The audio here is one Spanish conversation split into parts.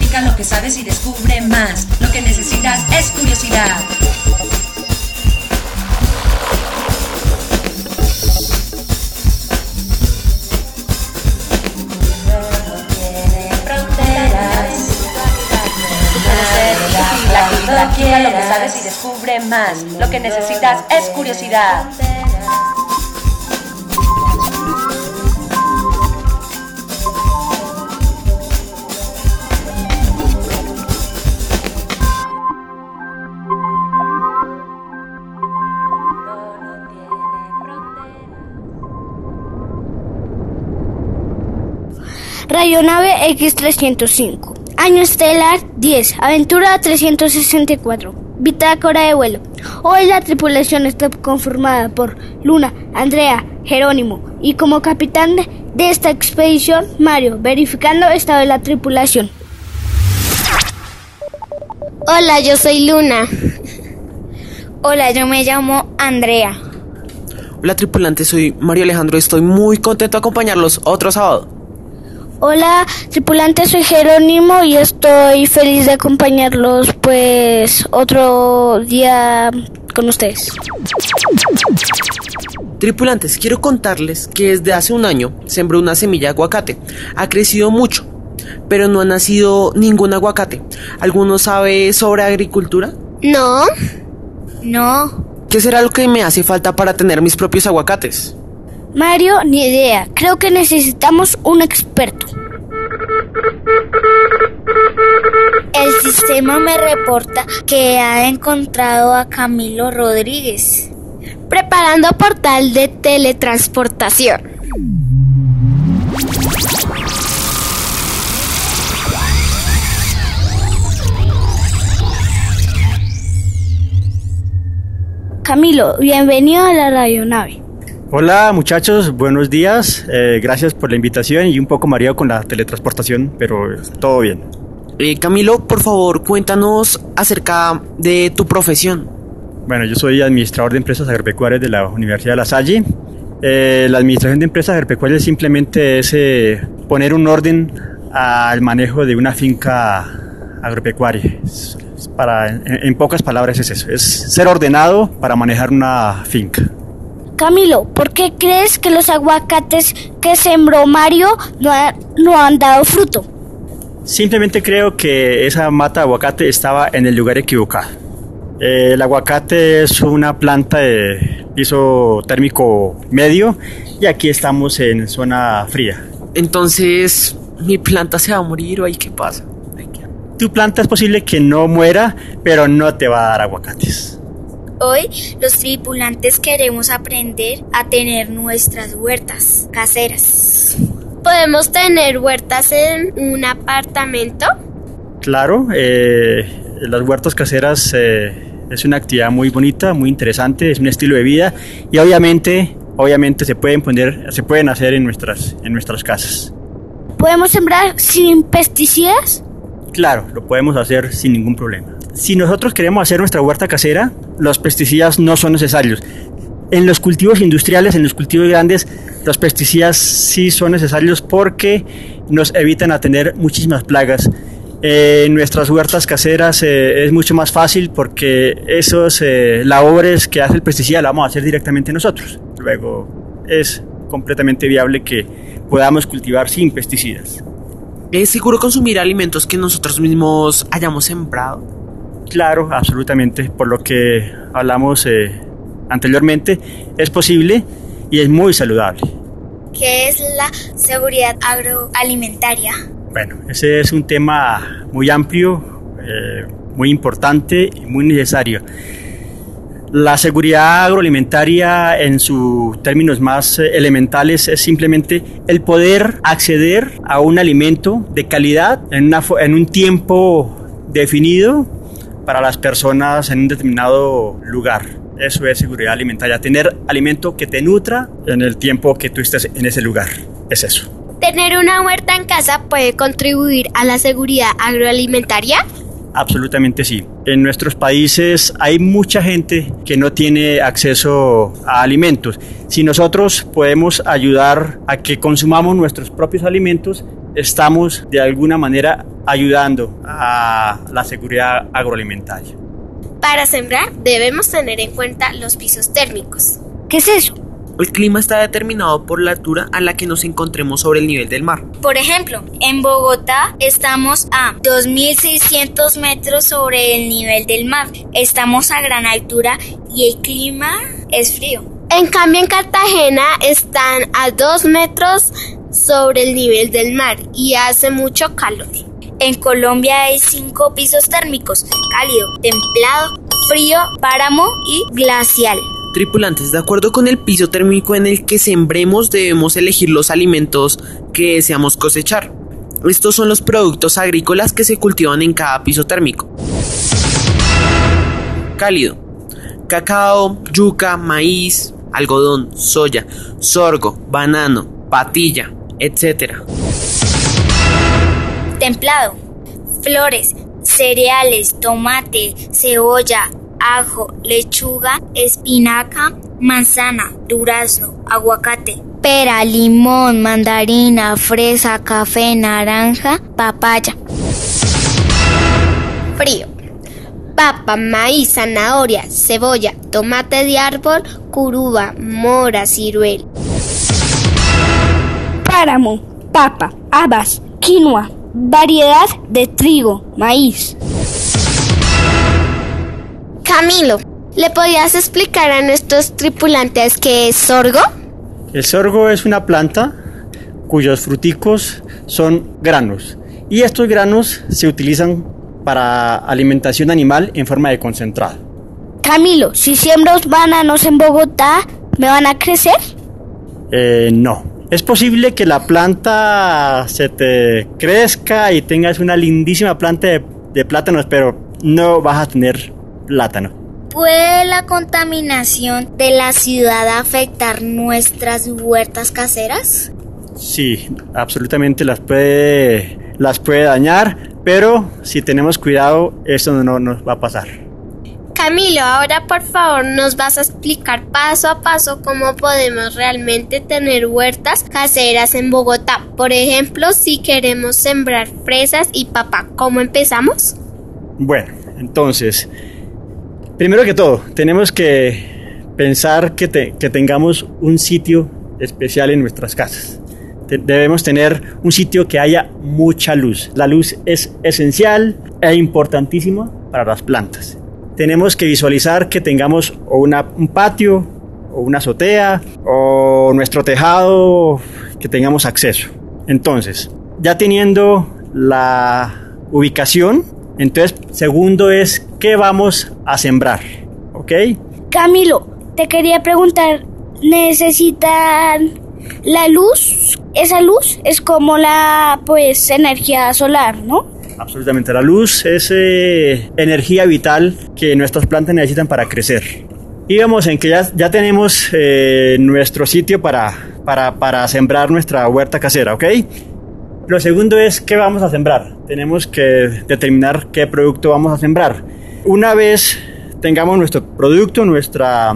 Practica lo que sabes y descubre más. Lo que necesitas es curiosidad. Practica lo que sabes y descubre más. Lo que necesitas es curiosidad. Radionave X305. Año estelar 10. Aventura 364. Bitácora de vuelo. Hoy la tripulación está conformada por Luna, Andrea, Jerónimo y como capitán de esta expedición, Mario, verificando estado de la tripulación. Hola, yo soy Luna. Hola, yo me llamo Andrea. Hola tripulante, soy Mario Alejandro. Estoy muy contento de acompañarlos otro sábado. Hola tripulante, soy Jerónimo y estoy feliz de acompañarlos otro día con ustedes. Tripulantes, quiero contarles que desde hace un año sembré una semilla de aguacate. Ha crecido mucho, pero no ha nacido ningún aguacate. ¿Alguno sabe sobre agricultura? No. ¿Qué será lo que me hace falta para tener mis propios aguacates? Mario, ni idea. Creo que necesitamos un experto. El sistema me reporta que ha encontrado a Camilo Rodríguez preparando portal de teletransportación. Camilo, bienvenido a la radionave. Hola muchachos, buenos días, gracias por la invitación y un poco mareado con la teletransportación, pero todo bien. Camilo, por favor, cuéntanos acerca de tu profesión. Bueno, yo soy administrador de empresas agropecuarias de la Universidad de La Salle. La administración de empresas agropecuarias simplemente es poner un orden al manejo de una finca agropecuaria. En pocas palabras es eso, es ser ordenado para manejar una finca. Camilo, ¿por qué crees que los aguacates que sembró Mario no han dado fruto? Simplemente creo que esa mata de aguacate estaba en el lugar equivocado. El aguacate es una planta de piso térmico medio y aquí estamos en zona fría. Entonces, ¿mi planta se va a morir o ahí qué pasa? Tu planta es posible que no muera, pero no te va a dar aguacates. Hoy los tripulantes queremos aprender a tener nuestras huertas caseras. ¿Podemos tener huertas en un apartamento? Claro, las huertas caseras es una actividad muy bonita, muy interesante, es un estilo de vida y obviamente se pueden hacer en nuestras casas. ¿Podemos sembrar sin pesticidas? Claro, lo podemos hacer sin ningún problema. Si nosotros queremos hacer nuestra huerta casera, los pesticidas no son necesarios. En los cultivos industriales, en los cultivos grandes, los pesticidas sí son necesarios porque nos evitan a tener muchísimas plagas. En nuestras huertas caseras es mucho más fácil porque esos labores que hace el pesticida la vamos a hacer directamente nosotros. Luego es completamente viable que podamos cultivar sin pesticidas. ¿Es seguro consumir alimentos que nosotros mismos hayamos sembrado? Claro, absolutamente. Por lo que hablamos anteriormente, es posible y es muy saludable. ¿Qué es la seguridad agroalimentaria? Bueno, ese es un tema muy amplio, muy importante y muy necesario. La seguridad agroalimentaria en sus términos más elementales es simplemente el poder acceder a un alimento de calidad en un tiempo definido para las personas en un determinado lugar. Eso es seguridad alimentaria, tener alimento que te nutra en el tiempo que tú estés en ese lugar, es eso. ¿Tener una huerta en casa puede contribuir a la seguridad agroalimentaria? Absolutamente sí. En nuestros países hay mucha gente que no tiene acceso a alimentos. Si nosotros podemos ayudar a que consumamos nuestros propios alimentos, estamos de alguna manera ayudando a la seguridad agroalimentaria. Para sembrar debemos tener en cuenta los pisos térmicos. ¿Qué es eso? El clima está determinado por la altura a la que nos encontremos sobre el nivel del mar. Por ejemplo, en Bogotá estamos a 2.600 metros sobre el nivel del mar. Estamos a gran altura y el clima es frío. En cambio, en Cartagena están a 2 metros sobre el nivel del mar y hace mucho calor. En Colombia hay 5 pisos térmicos: cálido, templado, frío, páramo y glacial. Tripulantes, de acuerdo con el piso térmico en el que sembremos, debemos elegir los alimentos que deseamos cosechar. Estos son los productos agrícolas que se cultivan en cada piso térmico. Cálido: cacao, yuca, maíz, algodón, soya, sorgo, banano, patilla, etc. Templado: flores, cereales, tomate, cebolla, ajo, lechuga, espinaca, manzana, durazno, aguacate, pera, limón, mandarina, fresa, café, naranja, papaya. Frío: papa, maíz, zanahoria, cebolla, tomate de árbol, curuba, mora, ciruela. Páramo: papa, habas, quinoa, variedad de trigo, maíz. Camilo, ¿le podías explicar a nuestros tripulantes qué es sorgo? El sorgo es una planta cuyos fruticos son granos y estos granos se utilizan para alimentación animal en forma de concentrado. Camilo, si siembro bananos en Bogotá, ¿me van a crecer? No. Es posible que la planta se te crezca y tengas una lindísima planta de plátanos, pero no vas a tener plátano. ¿Puede la contaminación de la ciudad afectar nuestras huertas caseras? Sí, absolutamente las puede dañar, pero si tenemos cuidado, eso no nos va a pasar. Camilo, ahora por favor nos vas a explicar paso a paso cómo podemos realmente tener huertas caseras en Bogotá. Por ejemplo, si queremos sembrar fresas y papa, ¿cómo empezamos? Bueno, entonces, primero que todo, tenemos que pensar que tengamos un sitio especial en nuestras casas. Debemos tener un sitio que haya mucha luz. La luz es esencial e importantísima para las plantas. Tenemos que visualizar que tengamos o un patio, o una azotea, o nuestro tejado, que tengamos acceso. Entonces, ya teniendo la ubicación, entonces, segundo es ¿qué vamos a sembrar? ¿Ok? Camilo, te quería preguntar, ¿necesitan la luz? Esa luz es como la, energía solar, ¿no? Absolutamente, la luz es energía vital que nuestras plantas necesitan para crecer. Digamos en que ya tenemos nuestro sitio para sembrar nuestra huerta casera, ¿ok? Lo segundo es ¿qué vamos a sembrar? Tenemos que determinar qué producto vamos a sembrar. Una vez tengamos nuestro producto, nuestra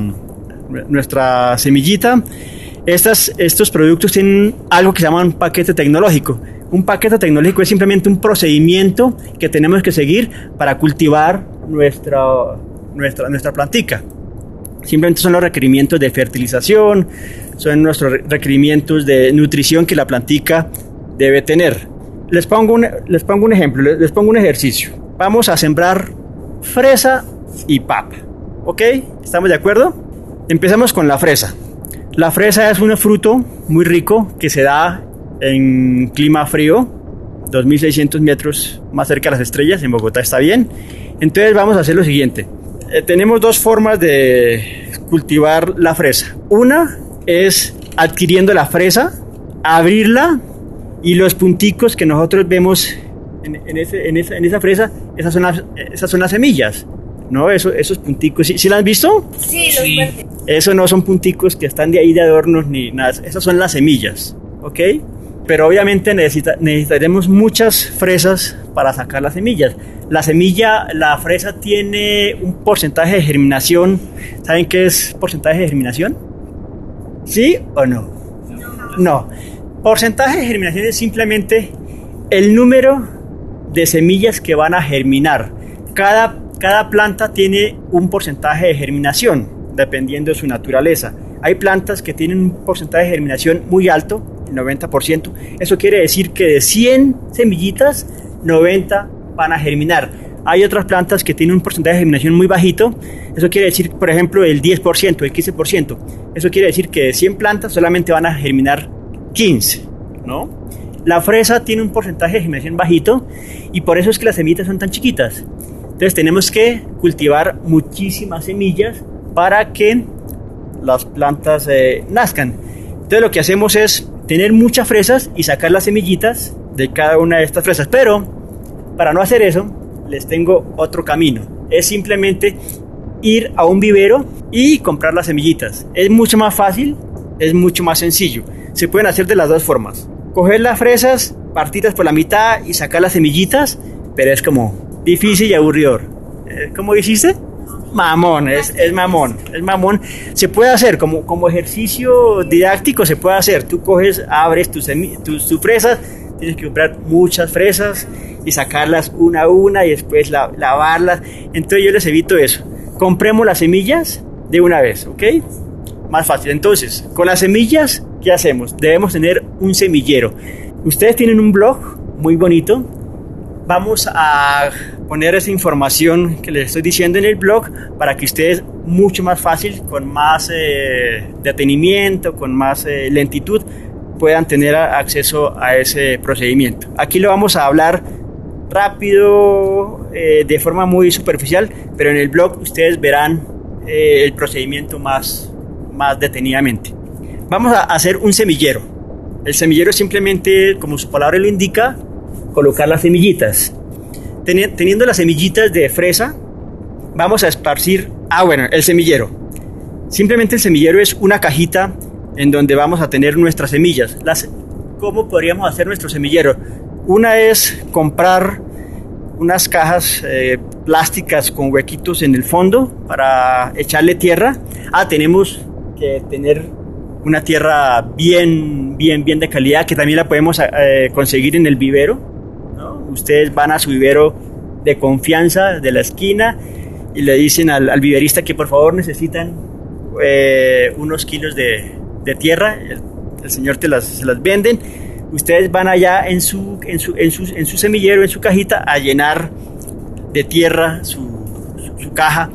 semillita, estos productos tienen algo que se llama un paquete tecnológico. Un paquete tecnológico es simplemente un procedimiento que tenemos que seguir para cultivar nuestra plantica. Simplemente son los requerimientos de fertilización, son nuestros requerimientos de nutrición que la plantica debe tener. Les pongo un ejemplo, les pongo un ejercicio. Vamos a sembrar fresa y papa, ¿ok? ¿Estamos de acuerdo? Empezamos con la fresa. La fresa es un fruto muy rico que se da en clima frío, 2.600 metros más cerca de las estrellas. En Bogotá está bien. Entonces vamos a hacer lo siguiente. Tenemos dos formas de cultivar la fresa. Una es adquiriendo la fresa, abrirla y los punticos que nosotros vemos en esa fresa, esas son las semillas, ¿no? Esos punticos, ¿sí la has visto? Sí, los verdes. Esos no son punticos que están de ahí de adornos ni nada, esas son las semillas, ¿ok? Pero obviamente necesitaremos muchas fresas para sacar las semillas. La fresa tiene un porcentaje de germinación. ¿Saben qué es porcentaje de germinación? ¿Sí o no? No. Porcentaje de germinación es simplemente el número de semillas que van a germinar. Cada planta tiene un porcentaje de germinación, dependiendo de su naturaleza. Hay plantas que tienen un porcentaje de germinación muy alto, el 90%. Eso quiere decir que de 100 semillitas, 90 van a germinar. Hay otras plantas que tienen un porcentaje de germinación muy bajito. Eso quiere decir, por ejemplo, el 10%, el 15%. Eso quiere decir que de 100 plantas solamente van a germinar 15, ¿no? La fresa tiene un porcentaje de germinación bajito y por eso es que las semillitas son tan chiquitas. Entonces tenemos que cultivar muchísimas semillas para que las plantas nazcan. Entonces lo que hacemos es tener muchas fresas y sacar las semillitas de cada una de estas fresas. Pero para no hacer eso, les tengo otro camino. Es simplemente ir a un vivero y comprar las semillitas. Es mucho más fácil, es mucho más sencillo. Se pueden hacer de las dos formas. Coger las fresas, partirlas por la mitad y sacar las semillitas, pero es como difícil y aburridor. ¿Cómo dijiste? Mamón, es mamón. Se puede hacer como ejercicio didáctico, se puede hacer. Tú coges, abres tus fresas, tienes que comprar muchas fresas y sacarlas una a una y después lavarlas. Entonces yo les evito eso. Compremos las semillas de una vez, ¿ok? Más fácil. Entonces, con las semillas, ¿qué hacemos? Debemos tener un semillero. Ustedes tienen un blog muy bonito. Vamos a poner esa información que les estoy diciendo en el blog para que ustedes mucho más fácil, con más detenimiento, con más lentitud, puedan tener acceso a ese procedimiento. Aquí lo vamos a hablar rápido, de forma muy superficial, pero en el blog ustedes verán el procedimiento más detenidamente. Vamos a hacer un semillero. El semillero es simplemente, como su palabra lo indica, colocar las semillitas. Teniendo las semillitas de fresa, vamos a esparcir, el semillero. Simplemente el semillero es una cajita en donde vamos a tener nuestras semillas. ¿Cómo podríamos hacer nuestro semillero? Una es comprar unas cajas plásticas con huequitos en el fondo para echarle tierra. Tenemos que tener una tierra bien de calidad, que también la podemos conseguir en el vivero, ¿no? Ustedes van a su vivero de confianza de la esquina y le dicen al viverista que por favor necesitan unos kilos de tierra. El señor se las venden. Ustedes van allá en su semillero, en su cajita, a llenar de tierra su caja,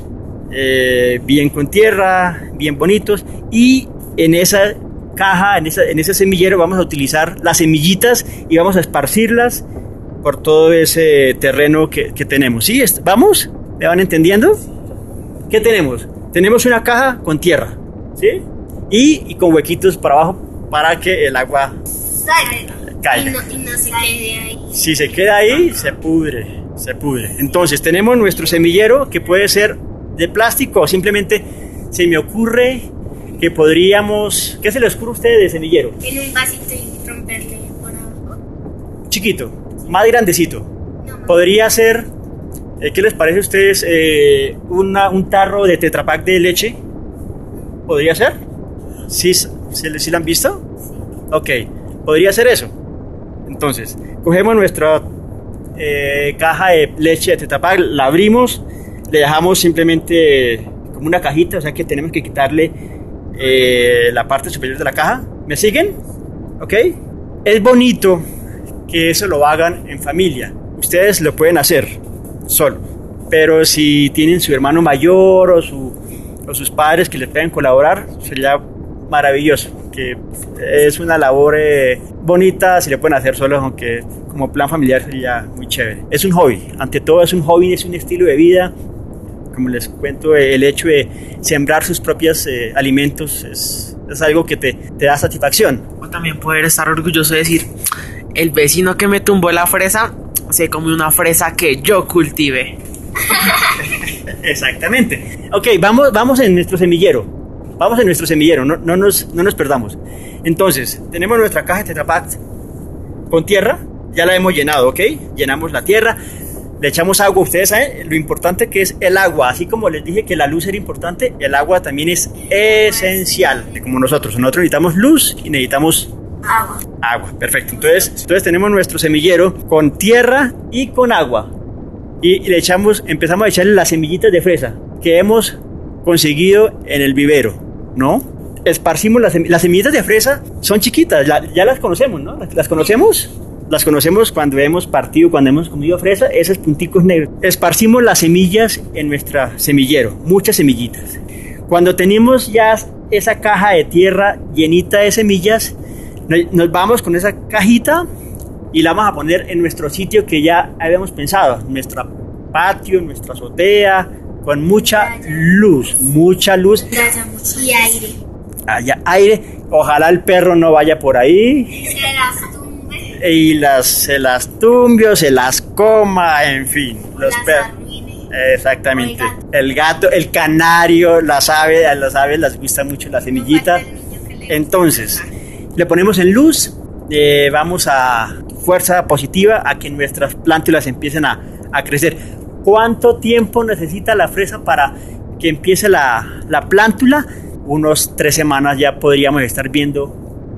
bien con tierra, bien bonitos, y en esa caja, en ese semillero vamos a utilizar las semillitas y vamos a esparcirlas por todo ese terreno que tenemos. ¿Sí? ¿Vamos? ¿Me van entendiendo? ¿Qué tenemos? Tenemos una caja con tierra, ¿sí? Y con huequitos para abajo para que el agua caiga. Y no se quede ahí. Si se queda ahí, se pudre. Entonces tenemos nuestro semillero, que puede ser de plástico o simplemente se me ocurre que podríamos... ¿Qué se les ocurre a ustedes de semillero? En un vasito y romperle por abajo. Chiquito, más grandecito. No. Podría ser, ¿qué les parece a ustedes? Un tarro de Tetra Pak de leche. ¿Podría ser? ¿Sí lo han visto? Sí. Ok, podría ser eso. Entonces, cogemos nuestra caja de leche de Tetra Pak, la abrimos, le dejamos simplemente como una cajita, o sea que tenemos que quitarle la parte superior de la caja. ¿Me siguen? ¿Ok? Es bonito que eso lo hagan en familia. Ustedes lo pueden hacer solo, pero si tienen su hermano mayor o sus padres que les puedan colaborar, sería maravilloso, que es una labor bonita, si le pueden hacer solos, aunque como plan familiar sería muy chévere. Es un hobby, ante todo es un hobby, es un estilo de vida. Como les cuento, el hecho de sembrar sus propios alimentos es algo que te da satisfacción. O también poder estar orgulloso de decir, el vecino que me tumbó la fresa se comió una fresa que yo cultivé. Exactamente. Ok, vamos en nuestro semillero. No nos perdamos. Entonces, tenemos nuestra caja de Tetra Pak con tierra, ya la hemos llenado, ¿ok? Llenamos la tierra, le echamos agua. Ustedes saben lo importante que es el agua. Así como les dije que la luz era importante, el agua también es esencial. Como nosotros necesitamos luz y necesitamos Agua, perfecto. Entonces tenemos nuestro semillero con tierra y con agua. Y empezamos a echarle las semillitas de fresa que hemos conseguido en el vivero, ¿no? Esparcimos las semillitas de fresa, son chiquitas, ya las conocemos, ¿no? ¿Las conocemos? Las conocemos cuando hemos partido, cuando hemos comido fresa, esos punticos negros. Esparcimos las semillas en nuestro semillero, muchas semillitas. Cuando tenemos ya esa caja de tierra llenita de semillas, nos vamos con esa cajita y la vamos a poner en nuestro sitio que ya habíamos pensado, en nuestro patio, en nuestra azotea, con mucha luz. Y aire. Haya aire, ojalá el perro no vaya por ahí. Se las tumbe. Y se las tumbe o se las coma, en fin. Los perros. Exactamente. El gato, el canario, las aves les gusta mucho la semillita. Entonces, le ponemos en luz, vamos a fuerza positiva a que nuestras plántulas empiecen a crecer. ¿Cuánto tiempo necesita la fresa para que empiece la plántula? Unos 3 semanas ya podríamos estar viendo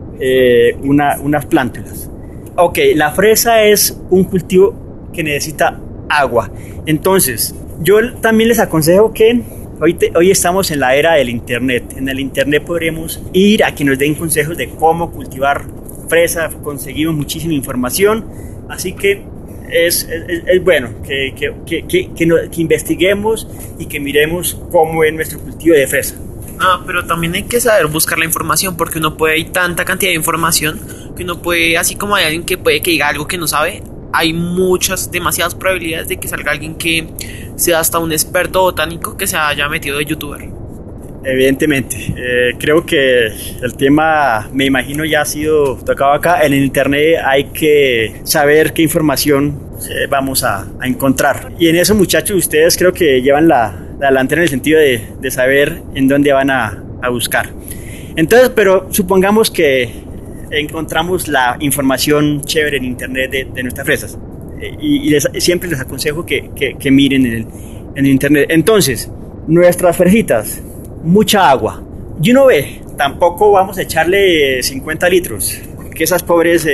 unas plántulas. Ok, la fresa es un cultivo que necesita agua. Entonces, yo también les aconsejo que hoy estamos en la era del internet. En el internet podremos ir a que nos den consejos de cómo cultivar fresa. Conseguimos muchísima información. Así que es bueno que investiguemos y que miremos cómo es nuestro cultivo de fresa. Pero también hay que saber buscar la información, porque hay tanta cantidad de información que uno puede, así como hay alguien que puede que diga algo que no sabe, hay demasiadas probabilidades de que salga alguien que sea hasta un experto botánico que se haya metido de youtuber. Evidentemente, creo que el tema, me imagino, ya ha sido tocado acá. En el internet hay que saber qué información vamos a encontrar. Y en eso, muchachos, ustedes creo que llevan la delantera en el sentido de saber en dónde van a buscar. Entonces, pero supongamos que encontramos la información chévere en internet de nuestras fresas. Y siempre les aconsejo que miren en el internet. Entonces, nuestras fresitas, mucha agua. Y uno ve, tampoco vamos a echarle 50 litros, que esas pobres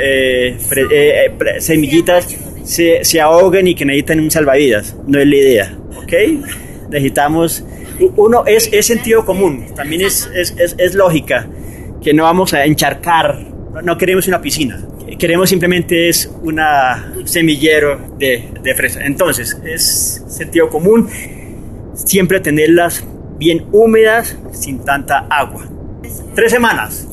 semillitas se ahoguen y que necesitan un salvavidas. No es la idea, ¿ok? Necesitamos, es sentido común, también es lógica, que no vamos a encharcar, no queremos una piscina, queremos simplemente es una semillero de fresa. Entonces, es sentido común siempre tenerlas bien húmedas, sin tanta agua. 3 semanas,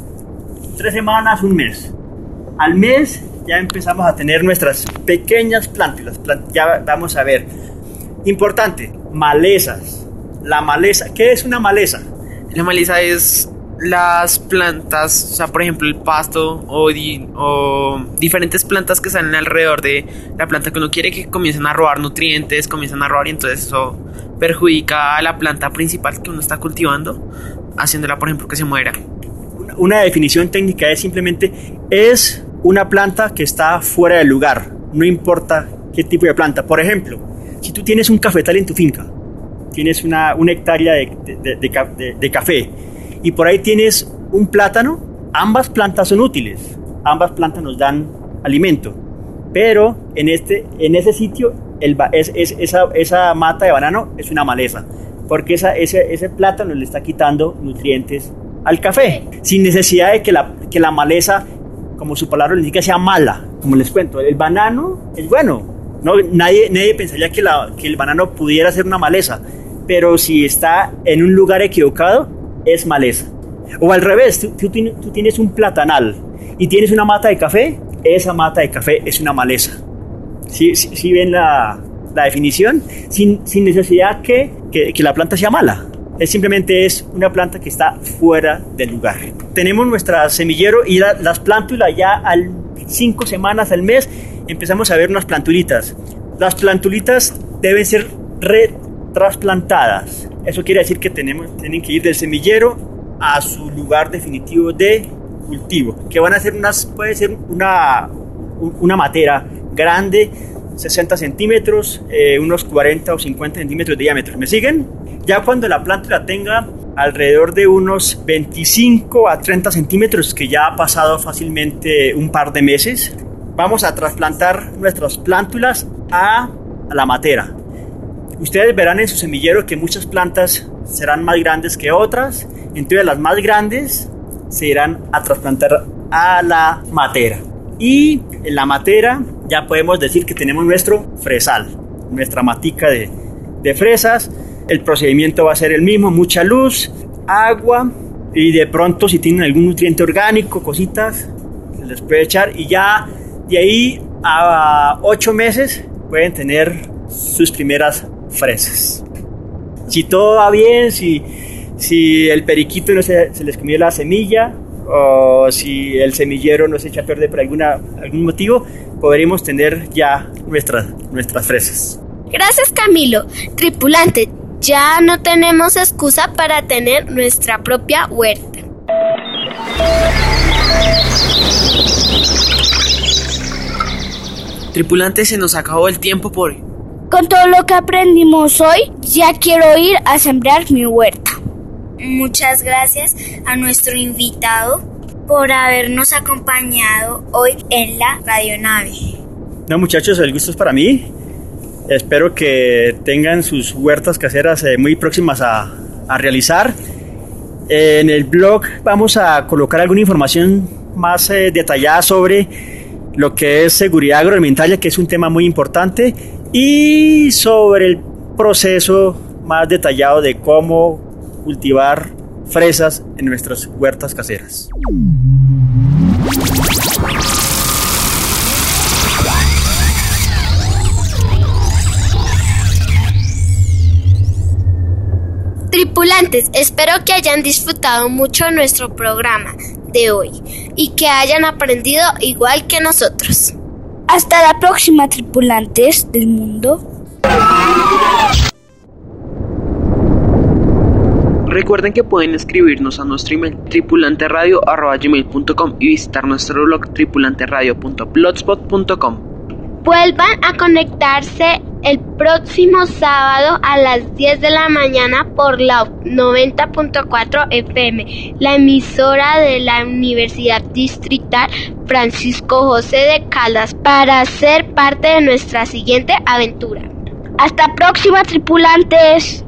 1 mes. Al mes ya empezamos a tener nuestras pequeñas plántulas. Ya vamos a ver. Importante, malezas. La maleza, ¿qué es una maleza? La maleza es las plantas, o sea, por ejemplo, el pasto o diferentes plantas que salen alrededor de la planta que uno quiere, que comiencen a robar nutrientes, comienzan a robar, y entonces eso perjudica a la planta principal que uno está cultivando, haciéndola, por ejemplo, que se muera. Una definición técnica es simplemente es una planta que está fuera del lugar, no importa qué tipo de planta. Por ejemplo, si tú tienes un cafetal en tu finca, tienes una hectárea de café, y por ahí tienes un plátano, ambas plantas son útiles, ambas plantas nos dan alimento, pero en ese sitio esa mata de banano es una maleza, porque ese plátano le está quitando nutrientes al café, sin necesidad de que la maleza, como su palabra le indica, sea mala. Como les cuento, el banano es bueno, no, nadie pensaría que el banano pudiera ser una maleza, pero si está en un lugar equivocado, es maleza. O al revés, tú tienes un platanal y tienes una mata de café, esa mata de café es una maleza. ¿Sí ven la definición? Sin necesidad que la planta sea mala. Simplemente es una planta que está fuera del lugar. Tenemos nuestra semillero y las plántulas ya a 5 semanas al mes empezamos a ver unas plantulitas. Las plantulitas deben ser retrasplantadas. Eso quiere decir que tienen que ir del semillero a su lugar definitivo de cultivo, que van a ser puede ser una matera grande, 60 centímetros, unos 40 o 50 centímetros de diámetro. ¿Me siguen? Ya cuando la plántula tenga alrededor de unos 25 a 30 centímetros, que ya ha pasado fácilmente un par de meses. Vamos a trasplantar nuestras plántulas a la matera. Ustedes verán en su semillero que muchas plantas serán más grandes que otras, entonces las más grandes se irán a trasplantar a la matera. Y en la matera ya podemos decir que tenemos nuestro fresal, nuestra matica de fresas. El procedimiento va a ser el mismo: mucha luz, agua, y de pronto si tienen algún nutriente orgánico, cositas, se les puede echar, y ya de ahí a 8 meses pueden tener sus primeras fresas. Si todo va bien, si el periquito no se les comió la semilla, o si el semillero no se echa a perder por algún motivo, podremos tener ya nuestras fresas. Gracias, Camilo. Tripulante, ya no tenemos excusa para tener nuestra propia huerta. Tripulante, se nos acabó el tiempo por hoy. Con todo lo que aprendimos hoy, ya quiero ir a sembrar mi huerta. Muchas gracias a nuestro invitado por habernos acompañado hoy en la radionave. No, muchachos, el gusto es para mí. Espero que tengan sus huertas caseras muy próximas a realizar. En el blog vamos a colocar alguna información más detallada sobre lo que es seguridad agroalimentaria, que es un tema muy importante, y sobre el proceso más detallado de cómo cultivar fresas en nuestras huertas caseras. Tripulantes, espero que hayan disfrutado mucho nuestro programa de hoy y que hayan aprendido igual que nosotros. Hasta la próxima, tripulantes del mundo. Recuerden que pueden escribirnos a nuestro email tripulanteradio@gmail.com y visitar nuestro blog tripulanteradio.blogspot.com. Vuelvan a conectarse el próximo sábado a las 10 de la mañana por la 90.4 FM, la emisora de la Universidad Distrital Francisco José de Caldas, para ser parte de nuestra siguiente aventura. Hasta próxima, tripulantes.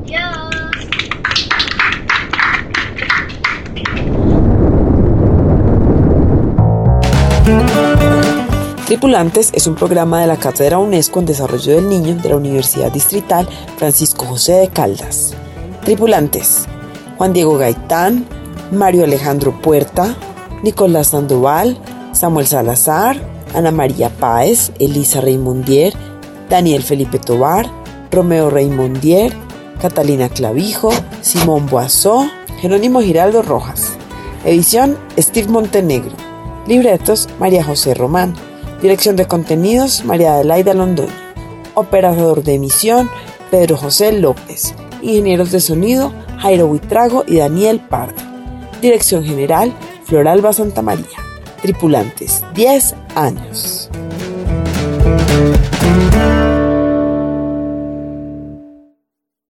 Tripulantes es un programa de la Cátedra UNESCO en Desarrollo del Niño de la Universidad Distrital Francisco José de Caldas. Tripulantes: Juan Diego Gaitán, Mario Alejandro Puerta, Nicolás Sandoval, Samuel Salazar, Ana María Páez, Elisa Reymondier, Daniel Felipe Tobar, Romeo Reymondier, Catalina Clavijo, Simón Boazó, Jerónimo Giraldo Rojas. Edición: Steve Montenegro. Libretos: María José Román. Dirección de contenidos: María Adelaida Londoño. Operador de emisión: Pedro José López. Ingenieros de sonido: Jairo Buitrago y Daniel Pardo. Dirección general: Floralba Santamaría. Tripulantes: 10 años.